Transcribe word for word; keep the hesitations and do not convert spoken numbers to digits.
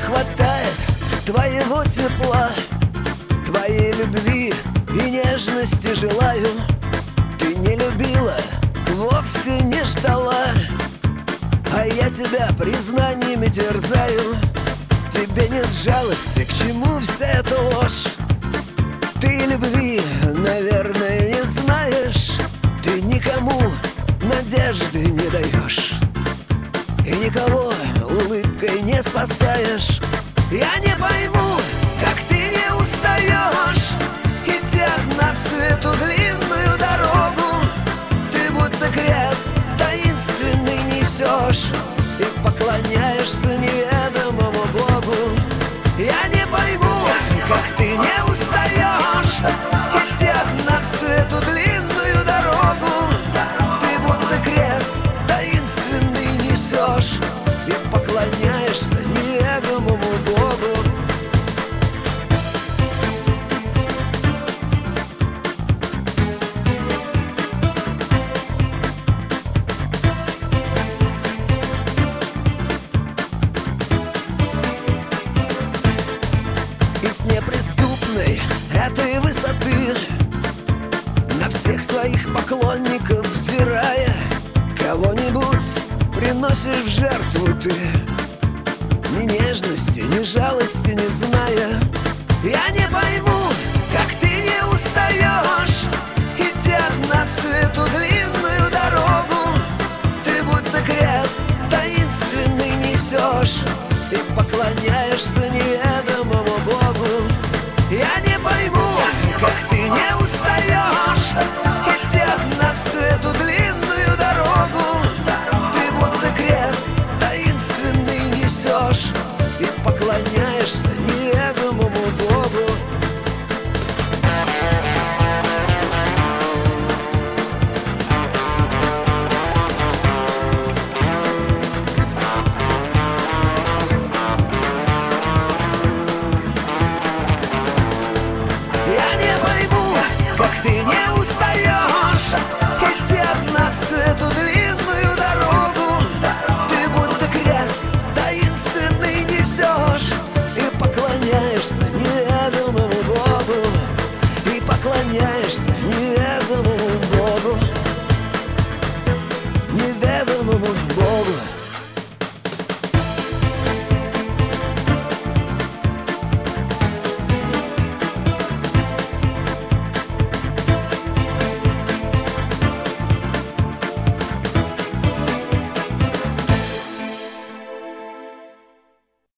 хватает твоего тепла, твоей любви и нежности желаю. Ты не любила, вовсе не ждала, а я тебя признаниями терзаю. Тебе нет жалости, к чему вся эта ложь? Ты любви, наверное, не знаешь. Ты никому надежды не даешь и никого улыбкой не спасаешь. Я не пойму, как ты не устаешь идти одна всю эту длинную дорогу. Ты будто крест таинственный несешь и поклоняешься неведомому Богу. Я не пойму, как ты не устаешь идти одна всю эту длинную дорогу. Ты будто крест таинственный несешь и поклоняешься неведомому Богу. И с неприступной этой высоты на всех своих поклонников взирая, кого-нибудь приносишь в жертву ты, ни нежности, ни жалости не зная. Я не пойму, как ты не устаешь идти одна всю эту длинную дорогу. Ты будто крест таинственный несешь и поклоняешься